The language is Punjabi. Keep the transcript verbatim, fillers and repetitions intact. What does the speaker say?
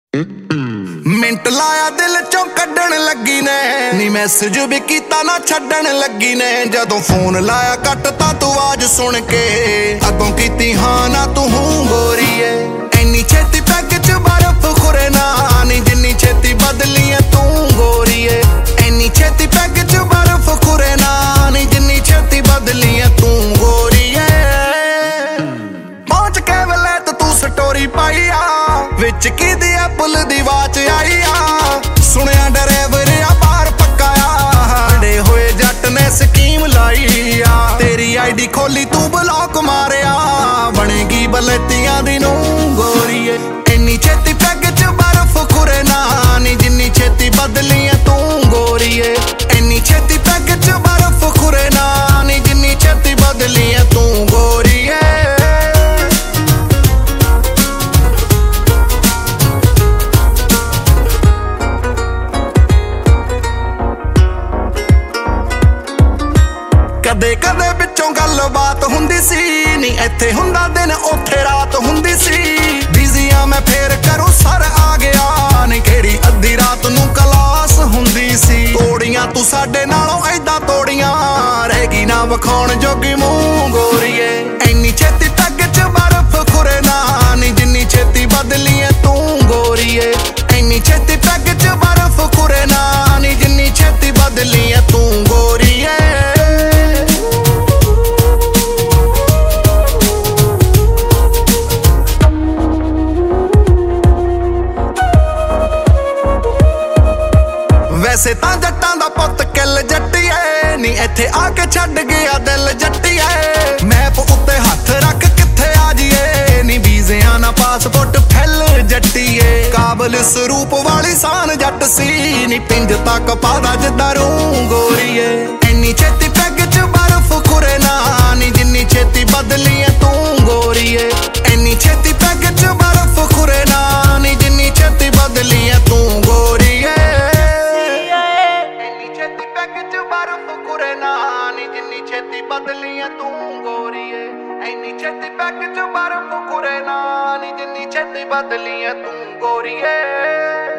ਮਿੰਟ ਲਾਇਆ ਦਿਲ ਚੋਂ ਕੱਢਣ ਲੱਗੀ ਨੇ ਨੀ ਮੈਸੇਜ ਵੀ ਕੀਤਾ ਨਾ ਛੱਡਣ ਲੱਗੀ ਨੇ ਜਦੋਂ ਫੋਨ ਲਾਇਆ ਕੱਟਤਾ ਤੂੰ ਆਵਾਜ਼ ਸੁਣ ਕੇ ਅੱਗੋਂ ਕੀਤੀ ਹਾਂ ਨਾ ਤੂੰ ਹੂੰ ਗੋਰੀਏ ਇੰਨੀ ਛੇਤੀ ਪੈਗ ਚ ਬਰਫ਼ ਖੁਰੇ ਨਾ ਨੀ ਜਿੰਨੀ ਛੇਤੀ ਬਦਲੀ ਐ ਤੂੰ ਗੋਰੀਏ ਇੰਨੀ ਛੇਤੀ ਪੈਗ ਚ ਬਰਫ਼ ਖੁਰੇ ਨਾ ਨੀ ਜਿੰਨੀ ਛੇਤੀ ਬਦਲੀ ਐ ਤੂੰ ਗੋਰੀਏ ਪਹੁੰਚ ਕੇ ਵੇਲੇ ਤੂੰ ਸਟੋਰੀ ਪਾਈ ਆ ਵਿੱਚ ਕਿਹਦੀ ਐਪਲ ਦੀ ਵਾਚ ਆਈ ਆ ਸੁਣਿਆ ਡਰਾਈਵਰ ਆ ਬਾਹਰ ਪੱਕਾ ਆ ਅੜੇ ਹੋਏ ਜੱਟ ਨੇ ਸਕੀਮ ਲਾਈ ਆ ਤੇਰੀ ਆਈਡੀ ਖੋਲੀ ਤੂੰ ਬਲੌਕ ਮਾਰਿਆ ਬਣੇਗੀ ਬਲੇਤੀਆਂ ਦੀ ਨੂੰ ਗੋਰੀਏ ਇੰਨੀ ਛੇਤੀ ਪੈਗ ਚ ਬਰਫ਼ ਖੁਰੇ ਨਾ ਨੀ ਜਿੰਨੀ ਛੇਤੀ ਬਦਲੀ ਐ ਤੂੰ ਗੋਰੀਏ ਇੰਨੀ ਛੇਤੀ ਪੈਗ ਚ ਬਰਫ਼ ਖੁਰੇ ਨਾ ਨੀ ਜਿੰਨੀ ਛੇਤੀ ਬਦਲੀ ਐ ਤੂੰ ਗੋਰੀਏ ਕਦੇ ਕਦੇ ਵਿੱਚੋਂ ਗੱਲਬਾਤ ਹੁੰਦੀ ਸੀ ਨੀ ਇੱਥੇ ਹੁੰਦਾ ਦਿਨ ਉੱਥੇ ਰਾਤ ਹੁੰਦੀ ਸੀ ਬਿਜ਼ੀ ਆ ਮੈਂ ਫੇਰ ਕਰੂੰ ਸਰ ਆ ਗਿਆ ਨੀ ਕਿਹੜੀ ਅੱਧੀ ਰਾਤ ਨੂੰ ਕਲਾਸ ਹੁੰਦੀ ਸੀ ਤੋੜੀਆਂ ਤੂੰ ਸਾਡੇ ਨਾਲੋਂ ਏਦਾਂ ਤੋੜੀਆਂ ਰਹਿ ਗਈ ਨਾ ਵਿਖਾਉਣ ਜੋਗੀ ਮੂੰਹ ਗੋਰੀਏ ਇੰਨੀ ਛੇਤੀ ਪੈਗ ਚ ਬਰਫ਼ ਖੁਰੇ ਨਾ ਨੀ ਜਿੰਨੀ ਛੇਤੀ ਬਦਲੀ ਐ ਤੂੰ ਗੋਰੀਏ ਇੰਨੀ ਛੇਤੀ ਪੈਗ ਚ ਬਰਫ਼ ਖੁਰੇ ਨਾ ਨੀ ਜਿੰਨੀ ਛੇਤੀ ਬਦਲੀ ਐ ਤੂੰ ਗੋਰੀਏ ਵੈਸੇ ਤਾਂ ਜੱਟਾਂ ਦਾ ਪੁੱਤ ਕਿੱਲ ਜੱਟੀਏ ਨੀ ਇੱਥੇ ਆ ਕੇ ਛੱਡ ਗਿਆ ਦਿਲ ਜੱਟੀਏ ਮੈਪ ਉੱਤੇ ਹੱਥ ਰੱਖ ਕਿੱਥੇ ਆ ਜੀਏ ਨੀ ਵੀਜ਼ਿਆਂ ਨਾ ਪਾਸਪੋਰਟ ਫੈਲ ਜੱਟੀਏ ਕਾਬਲ ਸਰੂਪ ਵਾਲੀ ਸਾਨ ਜੱਟ ਸੀ ਨੀ ਪਿੰਜ ਤੱਕ ਪਾਦਾ ਜਿੱਦਾਂ ਰੂ ਗੋਰੀਏ ਇੰਨੀ ਛੇਤੀ ਪੈਗ ਚ ਬਰਫ਼ ਖੁਰੇ ਨਾ ਨੀ ਜਿੰਨੀ ਛੇਤੀ ਬਦਲੀ ਐ ਤੂੰ ਗੋਰੀਏ ਇੰਨੀ ਛੇਤੀ ਪੈਗ ਚ ਬਰਫ਼ ਖੁਰੇ ਨਾ ਨੀ ਜਿੰਨੀ ਛੇਤੀ ਬਦਲੀ ਐ ਤੂੰ ਗੋਰੀਏ ਜਿੰਨੀ ਛੇਤੀ ਬਦਲੀ ਐ ਤੂੰ ਗੋਰੀਏ ਇੰਨੀ ਛੇਤੀ ਪੈਗ ਚ ਬਰਫ਼ ਖੁਰੇ ਨਾ ਨੀ ਜਿੰਨੀ ਛੇਤੀ ਬਦਲੀ ਐ ਤੂੰ ਗੋਰੀਏ